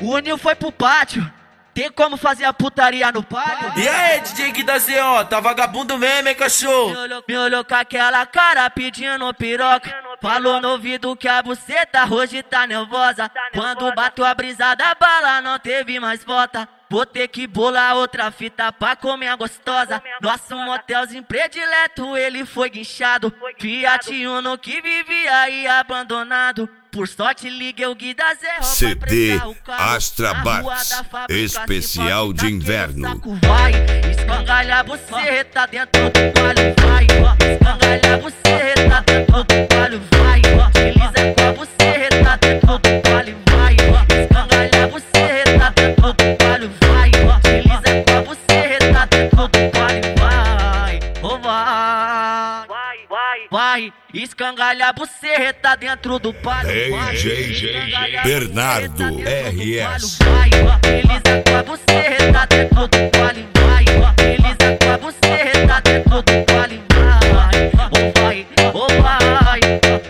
O Nil foi pro pátio. Tem como fazer a putaria no palio? E aí, DJ Gui da ZO, tá vagabundo mesmo, hein, cachorro? Me olhou com aquela cara pedindo piroca. Falou no ouvido que a buceta hoje tá nervosa. Quando bateu a brisa da bala não teve mais volta. Vou ter que bolar outra fita pra comer a gostosa. Nosso motelzinho predileto, ele foi guinchado. Fiat Uno que vivia aí abandonado. Por sorte liguei o Gui da Zé CD Astra Barts, especial de inverno. Vai, escangalha a buceta dentro do palio, vai. Escangalha a buceta dentro do palio, vai. Desliza com a buceta dentro do palio, vai. Escangalha a buceta dentro do palio, vai. Desliza com a buceta dentro do palio, vai. Oh, vai, escangalha a buceta dentro do palio. DJ Bernardo RS. Vai, desliza com a buceta dentro do palio, vai. Desliza com a buceta dentro do palio, vai. Oh, vai, oh, vai.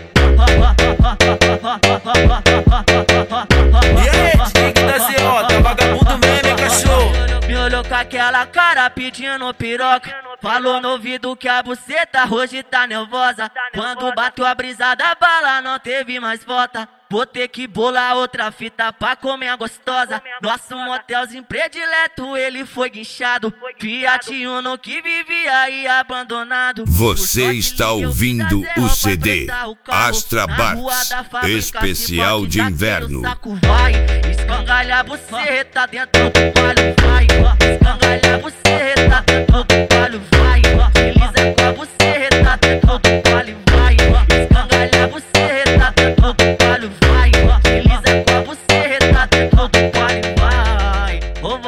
E aí, DJ Gui da ZO, tá vagabundo mesmo, hein, cachorro? Me olhou com aquela cara pedindo piroca. Falou no ouvido que a buceta hoje tá nervosa. Quando bateu a brisa da bala não teve mais volta. Vou ter que bolar outra fita pra comer a gostosa. Nosso motelzinho predileto, ele foi guinchado. Fiat Uno que vivia aí abandonado. Você está ouvindo o CD Astra Barts, especial de inverno. Vai, escangalha a buceta dentro do palio, vai. Escangalha a buceta dentro do palio, vai. Desliza com a buceta dentro do palio, vai. Escangalha a buceta dentro do palio, vai. Desliza com a buceta dentro do palio, vai. Oh,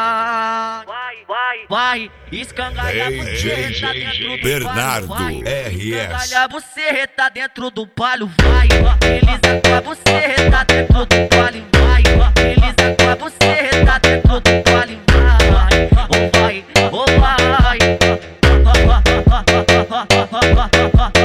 vai, escangalha a buceta dentro do Bernardo palio, vai. RS. Escangalha a buceta dentro do palio, vai. Desliza com a buceta dentro do palio, vai. Desliza com a buceta dentro do palio, vai. Oh, vai, oh, vai.